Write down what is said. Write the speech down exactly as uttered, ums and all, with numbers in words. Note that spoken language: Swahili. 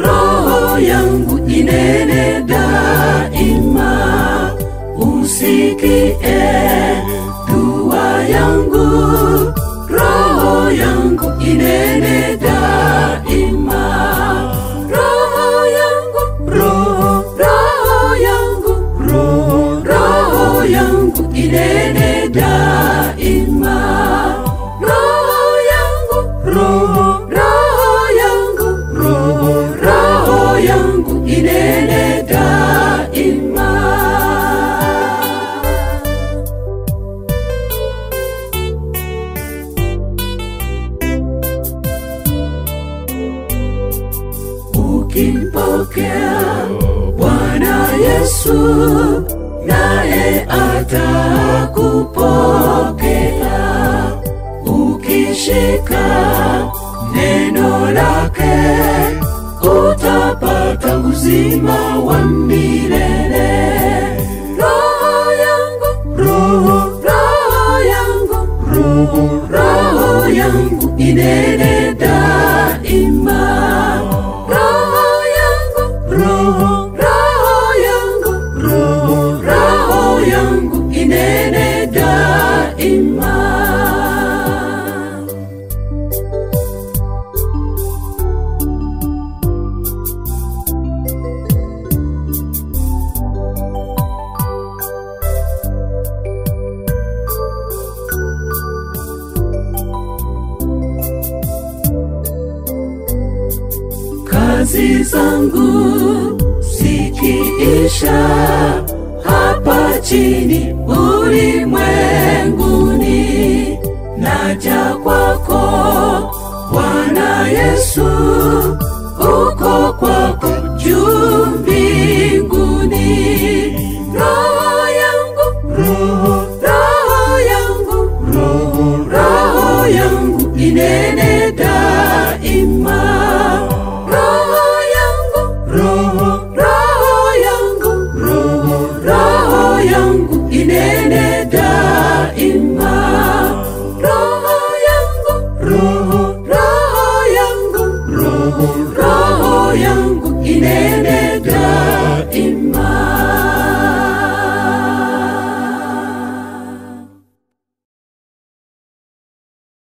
roho yangu inene daima. Usikie dua yangu, roho yangu inene daima. Roho yangu, roho, roho yangu, roho, roho yangu inene daima. Roho yangu, roho, roho yangu, roho, roho yangu inene daima. Ukimpokea Bwana Yesu, naye atakupokea. Ukishika neno lake, utapata uzima wa milele. Roho yangu, roho, roho yangu, roho, roho yangu inene daima. Roho yangu, roho, roho yangu, roho, roho yangu inene daima. Kazi zangu zikiisha hapa chini ulimwenguni, naja kwako Bwana Yesu, uko kwako juu